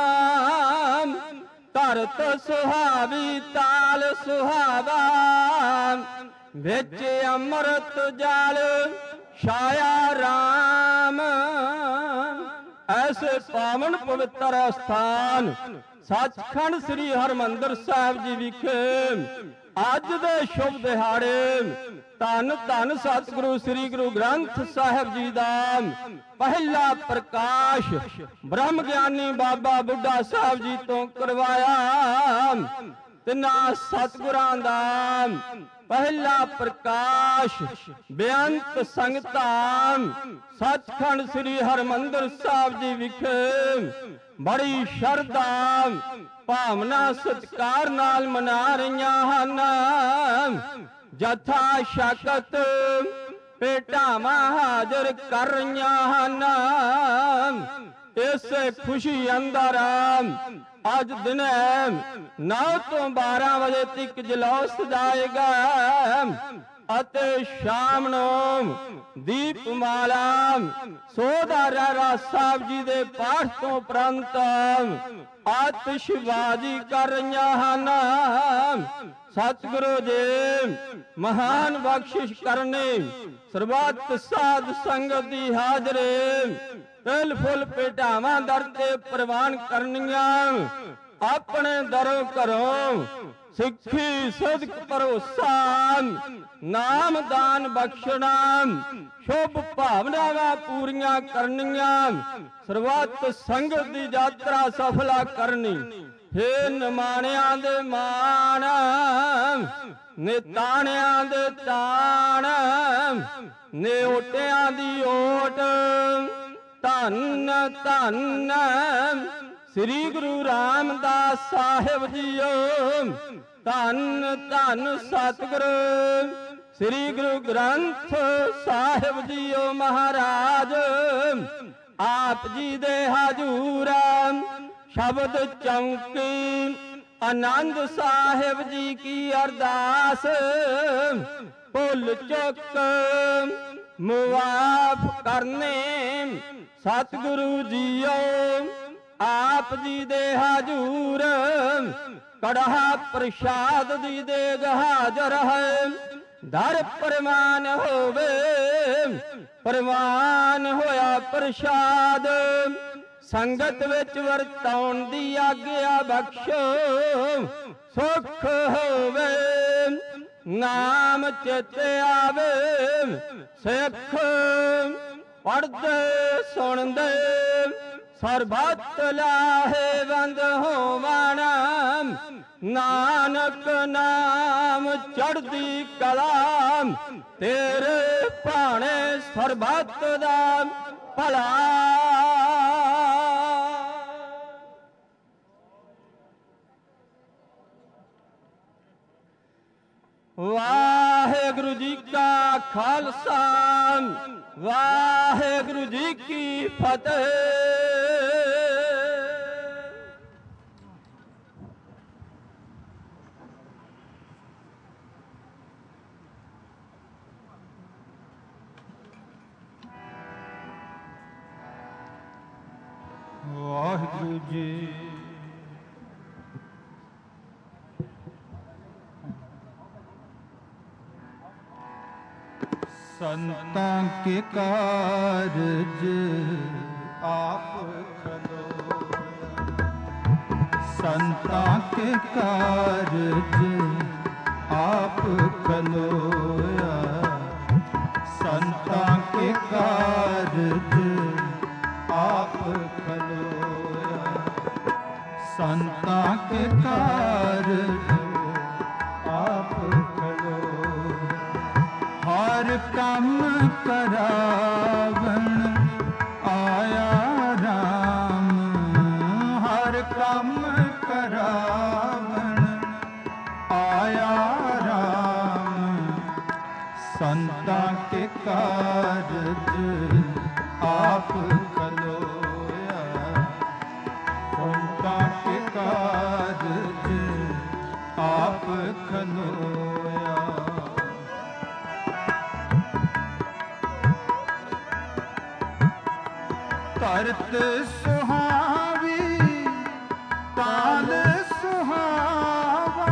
ਧਰਤ ਸੁਹਾਵੀ ਤਾਲ ਸੁਹਾਵਾ। ਵਿੱਚ ਅੰਮ੍ਰਿਤ ਜਲ ਛਾਇਆ ਰਾਮ। ਐਸੇ ਪਾਵਨ ਪਵਿੱਤਰ ਅਸਥਾਨ ਸੱਚਖੰਡ ਸ੍ਰੀ ਹਰਿਮੰਦਰ ਸਾਹਿਬ ਜੀ ਵਿਖੇ ਅੱਜ ਦੇ ਸ਼ੁਭ ਦਿਹਾੜੇ ਧੰਨ ਧੰਨ ਸਤਿਗੁਰੂ ਸ੍ਰੀ ਗੁਰੂ ਗ੍ਰੰਥ ਸਾਹਿਬ ਜੀ ਦਾ ਪਹਿਲਾ ਪ੍ਰਕਾਸ਼ ਬ੍ਰਹਮ ਗਿਆਨੀ ਬਾਬਾ ਬੁੱਢਾ ਸਾਹਿਬ ਜੀ ਤੋਂ ਕਰਵਾਇਆ। ਤਿੰਨਾਂ ਸਤਿਗੁਰਾਂ ਦਾ ਪਹਿਲਾ ਪ੍ਰਕਾਸ਼ ਬੇਅੰਤ ਸੰਗਤਾਂ ਸੱਚਖੰਡ ਸ੍ਰੀ ਹਰਿਮੰਦਰ ਸਾਹਿਬ ਜੀ ਵਿਖੇ ਬੜੀ ਸ਼ਰਧਾ ਭਾਵਨਾ ਸਤਿਕਾਰ ਨਾਲ ਮਨਾ ਰਹੀਆਂ ਹਨ। ਜਥਾ ਸ਼ਕਤ ਭੇਟਾਵਾਂ ਹਾਜ਼ਰ ਕਰ ਰਹੀਆਂ ਹਨ। ਇਸੇ ਖੁਸ਼ੀ ਅੰਦਰ ਅੱਜ ਦਿਨੇ ਨੌ ਤੋਂ ਬਾਰਾਂ ਵਜੇ ਤੱਕ ਜਲੌਸ ਸਜਾਏਗਾ ਅਤੇ ਸ਼ਾਮ ਨੂੰ ਦੀਪਮਾਲਾ ਸੋਧਾ ਰਹਿਰਾ ਸਾਹਿਬ ਜੀ ਦੇ ਪਾਠ ਤੋਂ ਉਪਰੰਤ ਆਤਿਸ਼ਬਾਜ਼ੀ ਕਰ ਰਹੀਆਂ ਹਨ। ਸਤਿਗੁਰੂ ਜੀ ਮਹਾਨ ਬਖਸ਼ਿਸ਼ ਕਰਨੇ ਸਰਬੱਤ ਸਾਧ ਸੰਗਤ ਦੀ ਹਾਜ਼ਰੀ ਤਿਲ ਫੁੱਲ ਭੇਟਾਵਾਂ ਦਰ ਤੇ ਪ੍ਰਵਾਨ ਕਰਨੀਆਂ। ਆਪਣੇ ਦਰੋਂ ਘਰੋਂ ਸਿੱਖੀ ਸਦਕ ਭਰੋਸਾ ਨਾਮ ਦਾਨ ਬਖਸ਼ਣਾ ਸ਼ੁਭ ਭਾਵਨਾਵਾਂ ਪੂਰੀਆਂ ਕਰਨੀਆਂ। ਸਰਬੱਤ ਸੰਗਤ ਦੀ ਯਾਤਰਾ ਸਫਲਾ ਕਰਨੀ। ਹੇ ਨਿਮਾਣਿਆਂ ਦੇ ਮਾਣ ਨਿਤਾਣਿਆਂ ਦੇ ਤਾਣ ਨਿਓਟਿਆਂ ਦੀ ਓਟ ਧੰਨ ਧੰਨ ਸ੍ਰੀ ਗੁਰੂ ਰਾਮਦਾਸ ਸਾਹਿਬ ਜੀਓ। ਧੰਨ ਧੰਨ ਸਤਿਗੁਰੂ ਸ੍ਰੀ ਗੁਰੂ ਗ੍ਰੰਥ ਸਾਹਿਬ ਜੀਓ ਮਹਾਰਾਜ। ਆਪ ਜੀ ਦੇ ਹਜੂਰ ਸ਼ਬਦ ਚੌਂਕੀ ਆਨੰਦ ਸਾਹਿਬ ਜੀ ਕੀ ਅਰਦਾਸ ਭੁੱਲ ਚੁੱਕ ਮੁਆਫ ਕਰਨੇ ਸਤਿਗੁਰੂ ਜੀਓ। ਆਪ ਜੀ ਦੇ ਹਜੂਰ ਕੜਾਹ ਪ੍ਰਸ਼ਾਦ ਦੀ ਦੇਗ ਹਾਜ਼ਰ ਹੈ। ਦਰ ਪ੍ਰਮਾਨ ਹੋਵੇ ਪ੍ਰਮਾਨ ਹੋਇਆ ਪ੍ਰਸ਼ਾਦ ਸੰਗਤ ਵਿੱਚ ਵਰਤਾਉਣ ਦੀ ਆਗਿਆ ਬਖਸ਼ੋ। ਸੁਖ ਹੋਵੇ ਨਾਮ ਚੇਤੇ ਆਵੇ ਸਿੱਖ ਪੜ੍ਹਦੇ ਸੁਣਦੇ ਸਰਬੱਤ ਲਾਹੇਵੰਦ ਹੋਵਣ। ਨਾਨਕ ਨਾਮ ਚੜ੍ਹਦੀ ਕਲਾ ਤੇਰੇ ਭਾਣੇ ਸਰਬੱਤ ਦਾ ਭਲਾ। ਵਾਹਿਗੁਰੂ ਜੀ ਕਾ ਖਾਲਸਾ ਵਾਹਿਗੁਰੂ ਜੀ ਕੀ ਫਤਿਹ। ਵਾਹਿਗੁਰੂ ਜੀ ਸੰਤਾਂ ਕੇ ਕਾਰਜ ਆਪ ਖਲੋ। ਸੰਤਾਂ ਕੇ ਕਾਰਜ ਆਪ ਖਲੋਇਆ। ਸੰਤਾਂ ਕੇ ਕਾਰਜ ਆਪ ਖਲੋਇਆ। ਸੰਤਾਂ ਕੇ ਕਾਰਜ ਆਪ ਖਲੋਇਆ। ਹਰ ਕੰਮ ਕਰਾਵਣ ਆਇਆ ਰਾਮ। ਹਰ ਕੰਮ ਕਰਾਵਣ ਆਇਆ ਰਾਮ। ਸੰਤਾਂ ਕੇ ਕਾਰਜ ਆਪ ਖਲੋਇਆ। ਸੰਤਾਂ ਕੇ ਕਾਰਜ ਆਪ ਖਲੋਇਆ। ਧਰਤ ਸੁਹਾਵੀ ਤਾਲ ਸੁਹਾਵਾ।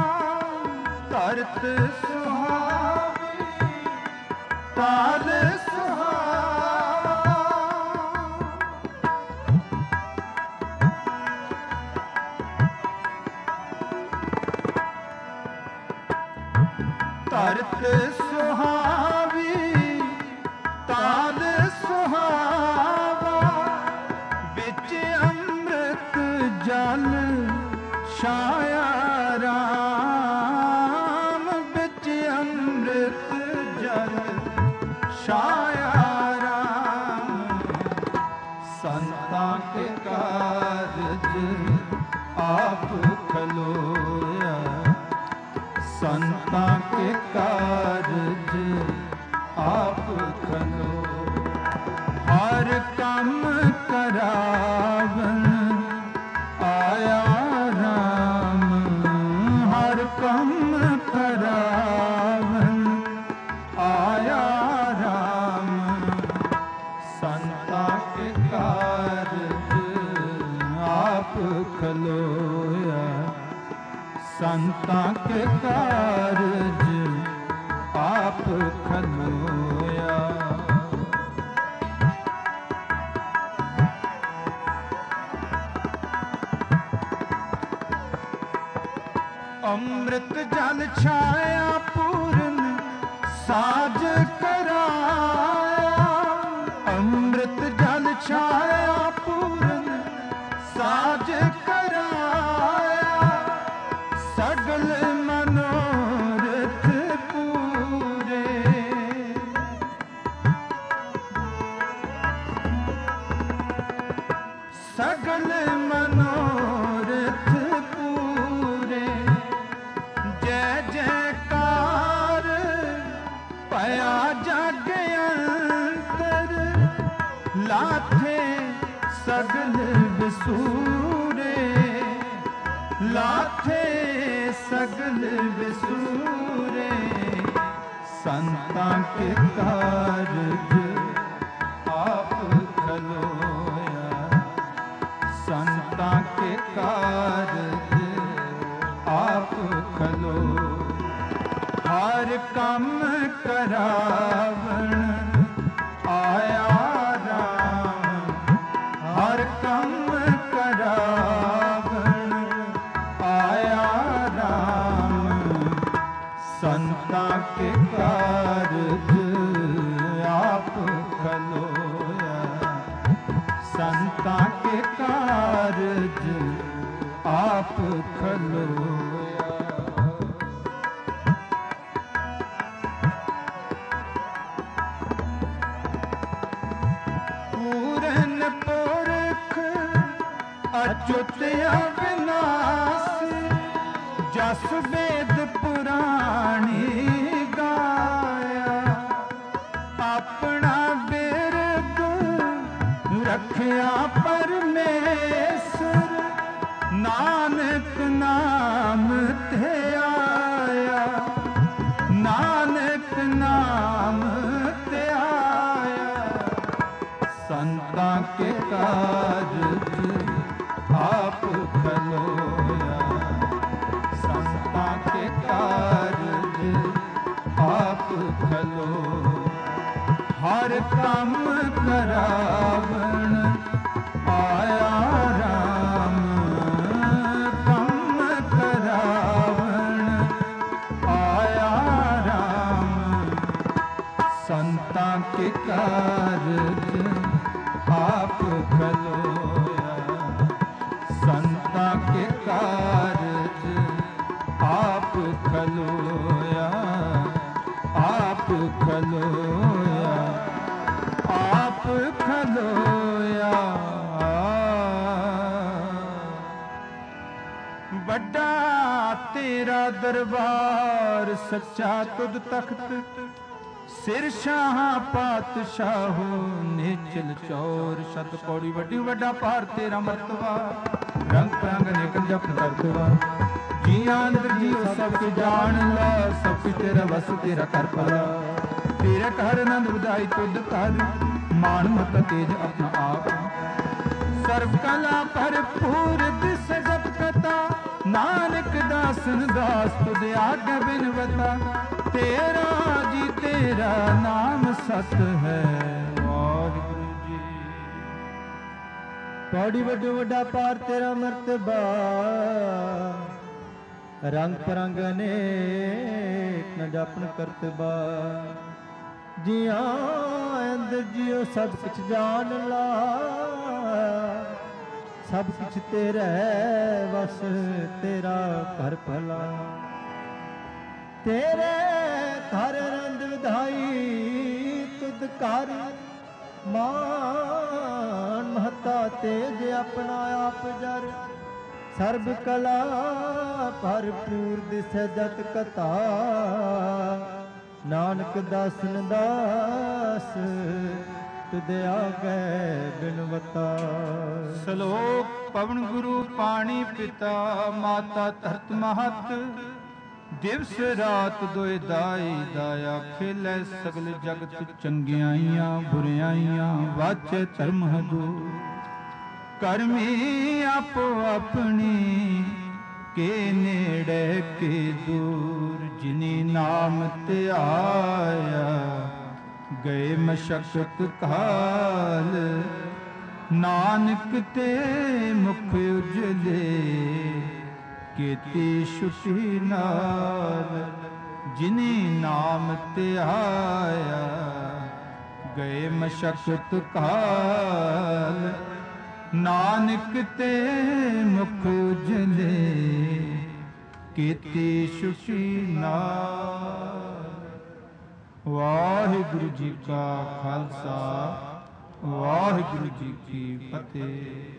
ਧਰਤ ਸੁਹਾਵੀ ਤਾਲ ਸੁਹਾਵਾ। ਧਰਤ ਸੁਹਾਵੀ ਤਾਲ ਸੁਹਾਵਾ, ਵਿੱਚ ਅੰਮ੍ਰਿਤ ਜਲ ਛਾਇਆ ਰਾਮ, ਵਿੱਚ ਅੰਮ੍ਰਿਤ ਜਲ ਛਾਇਆ ਰਾਮ। ਸੰਤਾਂ ਕੇ ਕਾਰਜ ਆਪ ਖਲੋਇਆ, ਸੰਤਾਂ ਕੇ ਕਾਰਜ ਆਪ ਖਲੋ। ਹਰ ਕੰਮ ਕਰਾਵਨ ਆਇਆ ਰਾਮ, ਹਰ ਕੰਮ ਕਰਾਵਨ ਆਇਆ ਰਾਮ। ਸੰਤਾਂ ਕੇ ਕਾਰਜ ਆਪ ਖਲੋਇਆ, ਸੰਤਾਂ ਕੇ ਕਾਰਜ ਆਪ ਖਲੋਇਆ। ਅੰਮ੍ਰਿਤ ਜਲ ਛਾਇਆ ਪੂਰਨ ਸਾਜ ਕਰਾਇਆ, ਅੰਮ੍ਰਿਤ ਜਲ ਛਾਇਆ ਪੂਰਨ ਸਾਜ ਕਰਾਇਆ। ਸਗਲ ਮਨੋਰਥ ਪੂਰੇ, ਸਗਲ ਮਨੋਰਥ ਪੂਰੇ। ਜੈ ਜੈਕਾਰ ਭਇਆ ਜਗ ਅੰਤਰ, ਲਾਥੇ ਸਗਲ ਵਿਸੂਰੇ, ਲਾਥੇ ਸਗਲ ਵਿਸੂਰੇ। ਸੰਤਾਂ ਕੇ ਕਾਰਜ ਆਪ ਖਲੋਇਆ, ਸੰਤਾਂ ਕੇ ਕਾਰਜ ਆਪ ਖਲੋ। ਹਰ ਕੰਮ ਕਰਾਵਣ ਆਇਆ ਰਾਮ, ਹਰ ਕੰਮ ਕਰਾਵਣ ਆਇਆ ਰਾਮ। ਸੰਤਾਂ ਕੇ ਕਾਰਜ ਆਪ ਖਲੋਇਆ, ਸੰਤਾਂ ਕੇ ਕਾਰਜ ਆਪ ਖਲੋਇਆ। ਪੂਰਨ ਪੁਰਖ ਅਚੁੱਤ ਅਵਿਨਾਸੀ, ਜਸ ਵੇਦ ਪੁਰਾਣੀ ਗਾਇਆ। ਆਪਣਾ ਬਿਰਦ ਰੱਖਿਆ ਪਰਮੇਸ਼ਰ, ਨਾਨਕ ਨਾਮ ਤੇ ਆਇਆ, ਨਾਨਕ ਨਾਮ ਤੇ ਆਇਆ। ਸੰਤਾਂ ਕੇ ਕਾਰਜ ਆਪ ਖਲੋਇਆ, ਸੰਤਾਂ ਕੇ ਕਾਰਜ ਆਪ ਖਲੋ। ਹਰ ਕੰਮ ਕਰਾਵਣ ਆਇਆ ਰਾਮ, ਕੰਮ ਕਰਾਵਣ ਆਇਆ ਰਾਮ। ਸੰਤਾਂ ਕੇ ਕਾਰਜ ਆਪ ਖਲੋਇਆ, ਸੰਤਾਂ ਕੇ ਕਾਰਜ ਆਪ ਖਲੋਇਆ, ਆਪ ਖਲੋਇਆ, ਆਪ ਖਲੋਇਆ। ਵੱਡਾ ਤੇਰਾ ਦਰਬਾਰ ਸੱਚਾ ਤੁਧ ਤਖਤ, ਸਿਰ ਸ਼ਾਹਾਂ ਪਾਤਸ਼ਾਹੋ ਨਿਚਲ ਚੌਰ। ਸ਼ਤ ਪੌੜੀ ਵੱਡੀ ਵੱਡਾ ਭਾਰ ਤੇਰਾ ਮਰਤਬਾ, ਰੰਗ ਰੰਗ ਨਿਕ ਜਪ ਕਰਤਵਾ। ਜੀਆਂ ਅੰਦਰ ਜੀਓ ਸਭ ਕੇ ਜਾਣ ਲਾ, ਸਭ ਕੁਝ ਤੇਰਾ ਵਸ ਤੇਰਾ ਕਰ ਭਲਾ। ਤੇਰੇ ਘਰ ਆਨੰਦ ਵਧਾਈ ਤੁਧ ਕਰ, ਮਾਨ ਮਤ ਤੇਜ ਆਪਣਾ ਆਪ। ਸਰਬ ਕਲਾ ਭਰਪੂਰ ਦਿਸ ਜਪ ਕਥਾ, ਨਾਨਕ ਦਾਸਨ ਦਾਸ ਤੁਧ ਆਗੇ ਬਿਨਵਤਾ। ਤੇਰਾ ਜੀ ਤੇਰਾ ਨਾਮ ਸਤ ਹੈ, ਵਾਹਿਗੁਰੂ ਜੀ। ਪੌੜੀ ਵੱਡੋ ਵੱਡਾ ਪਾਰ ਤੇਰਾ ਮਰਤਬਾ, ਰੰਗ ਪਰੰਗ ਅਨੇਕ ਨ ਜਾਪਣ ਕਰਤਬਾ। ਜਿਆਂ ਅੰਦਰ ਜਿਉ ਸਭ ਕੁਛ ਜਾਣ ਲਾ, ਸਭ ਕੁਛ ਤੇਰੇ ਵਸ ਤੇਰਾ ਘਰ ਭਲਾ। ਤੇਰੇ ਘਰ ਰੰਦ ਵਿਧਾਈ ਤੁਧ ਕਰ, ਮਾਨ ਮਹਤਾ ਤੇਜ ਆਪਣਾ ਆਪ ਜਰ। ਸਰਬ ਕਲਾ ਭਰਪੂਰ ਦਿਸੈ ਜਤ ਕਥਾ, ਨਾਨਕ ਦਾਸਨ ਦਾਸ ਤੁਧ ਆਗੈ ਬਿਨਵਤਾ। ਸ਼ਲੋਕ ਪਵਨ ਗੁਰੂ ਪਾਣੀ ਪਿਤਾ, ਮਾਤਾ ਧਰਤ ਮਹਤ। ਦਿਵਸ ਰਾਤ ਦੁਇ ਦਾਈ, ਦਾਇਆ ਖੇਲੇ ਸਗਲ ਜਗਤ। ਚੰਗਿਆਈਆਂ ਬੁਰਿਆਈਆਂ ਵਾਚੈ ਧਰਮ ਹਦੂਰ। ਕਰਮੀ ਆਪੋ ਆਪਣੀ, ਕੇ ਨੇੜੇ ਕੇ ਦੂਰ। ਜਿਨੀ ਨਾਮ ਧਿਆਇਆ, ਗਏ ਮਸ਼ਕਤ ਕਾਲ। ਨਾਨਕ ਤੇ ਮੁਖ ਉਜਲੇ, ਕੀਤੀ ਸ਼ੁਸ਼ੀ ਨਾਲ। ਜਿਨੀ ਨਾਮ ਧਿਆਇਆ, ਗਏ ਮਸ਼ਕਤ ਕਾਲ। ਨਾਨਕ ਤੇ ਮੁਖ ਉਜਲੇ, ਕੀਤੀ ਸ਼ੁਸ਼ੀ ਨਾਲ। ਵਾਹਿਗੁਰੂ ਜੀ ਕਾ ਖਾਲਸਾ, ਵਾਹਿਗੁਰੂ ਜੀ ਕੀ ਫਤਿਹ।